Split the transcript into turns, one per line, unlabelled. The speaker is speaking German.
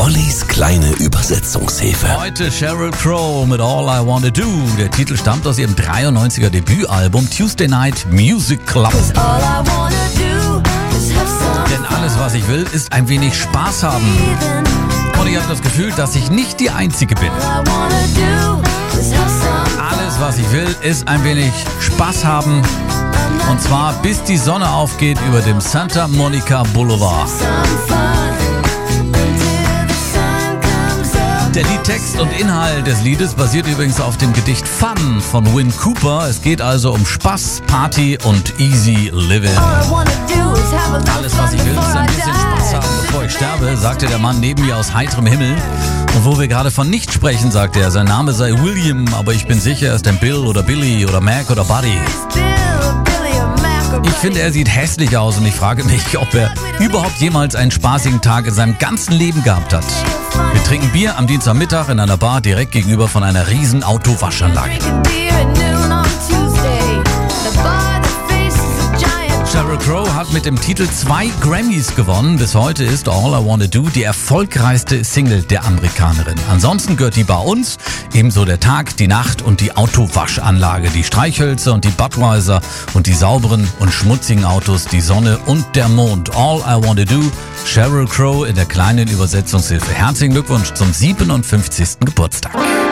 Ollis kleine Übersetzungshilfe.
Heute Sheryl Crow mit All I Wanna Do. Der Titel stammt aus ihrem 93er Debütalbum Tuesday Night Music Club. Denn alles, was ich will, ist ein wenig Spaß haben. Und ich habe das Gefühl, dass ich nicht die Einzige bin. Alles, was ich will, ist ein wenig Spaß haben. Und zwar bis die Sonne aufgeht über dem Santa Monica Boulevard. Der Liedtext und Inhalt des Liedes basiert übrigens auf dem Gedicht Fun von Win Cooper. Es geht also um Spaß, Party und easy living. Alles, was ich will, ist ein bisschen Spaß haben, bevor ich sterbe, sagte der Mann neben mir aus heiterem Himmel. Und wo wir gerade von nicht sprechen, sagte er, sein Name sei William, aber ich bin sicher, er ist ein Bill oder Billy oder Mac oder Buddy. Ich finde, er sieht hässlich aus und ich frage mich, ob er überhaupt jemals einen spaßigen Tag in seinem ganzen Leben gehabt hat. Wir trinken Bier am Dienstagmittag in einer Bar direkt gegenüber von einer riesen Autowaschanlage. Sheryl Crow hat mit dem Titel 2 Grammys gewonnen. Bis heute ist All I Wanna Do die erfolgreichste Single der Amerikanerin. Ansonsten gehört die Bar uns, ebenso der Tag, die Nacht und die Autowaschanlage, die Streichhölzer und die Budweiser und die sauberen und schmutzigen Autos, die Sonne und der Mond. All I Wanna Do, Sheryl Crow in der kleinen Übersetzungshilfe. Herzlichen Glückwunsch zum 57. Geburtstag.